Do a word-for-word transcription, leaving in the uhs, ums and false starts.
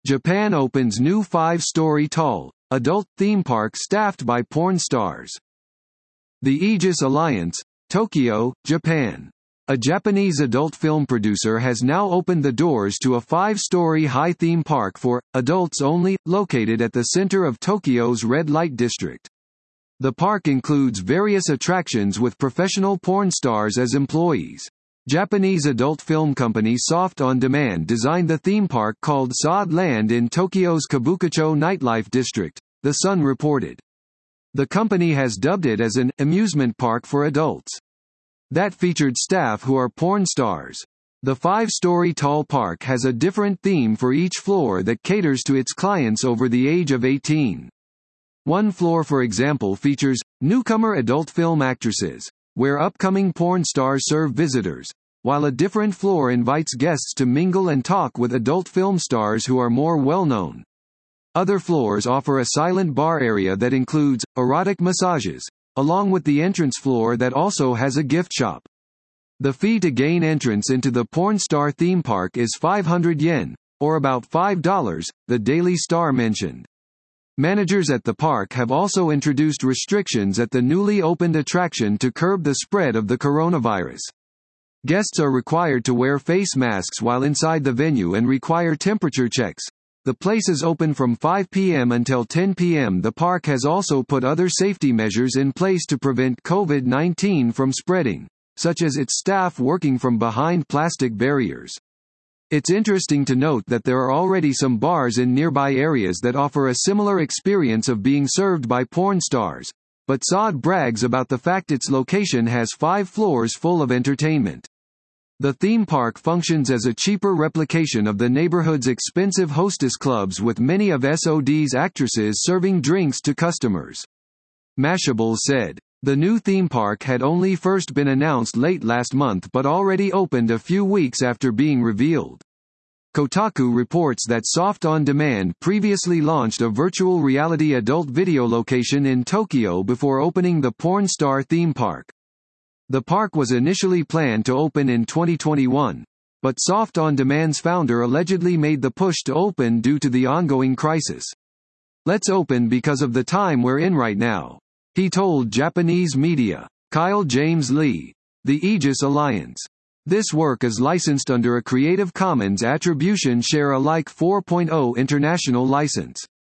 Japan opens new five-story tall, adult theme park staffed by porn stars. The Aegis Alliance, Tokyo, Japan. A Japanese adult film producer has now opened the doors to a five-story high theme park for adults only, located at the center of Tokyo's red light district. The park includes various attractions with professional porn stars as employees. Japanese adult film company Soft On Demand designed the theme park called Sod Land in Tokyo's Kabukicho nightlife district, The Sun reported. The company has dubbed it as an amusement park for adults that featured staff who are porn stars. The five-story tall park has a different theme for each floor that caters to its clients over the age of eighteen. One floor, for example, features newcomer adult film actresses, where upcoming porn stars serve visitors, while a different floor invites guests to mingle and talk with adult film stars who are more well-known. Other floors offer a silent bar area that includes erotic massages, along with the entrance floor that also has a gift shop. The fee to gain entrance into the porn star theme park is five hundred yen, or about five dollars, the Daily Star mentioned. Managers at the park have also introduced restrictions at the newly opened attraction to curb the spread of the coronavirus. Guests are required to wear face masks while inside the venue and require temperature checks. The place is open from five p m until ten p m The park has also put other safety measures in place to prevent COVID nineteen from spreading, such as its staff working from behind plastic barriers. It's interesting to note that there are already some bars in nearby areas that offer a similar experience of being served by porn stars, but Sod brags about the fact its location has five floors full of entertainment. The theme park functions as a cheaper replication of the neighborhood's expensive hostess clubs, with many of S O D's actresses serving drinks to customers. Mashable said. The new theme park had only first been announced late last month but already opened a few weeks after being revealed. Kotaku reports that Soft On Demand previously launched a virtual reality adult video location in Tokyo before opening the porn star theme park. The park was initially planned to open in twenty twenty-one, but Soft On Demand's founder allegedly made the push to open due to the ongoing crisis. "Let's open because of the time we're in right now," he told Japanese media. Kyle James Lee. The Aegis Alliance. This work is licensed under a Creative Commons Attribution Share Alike four point oh international license.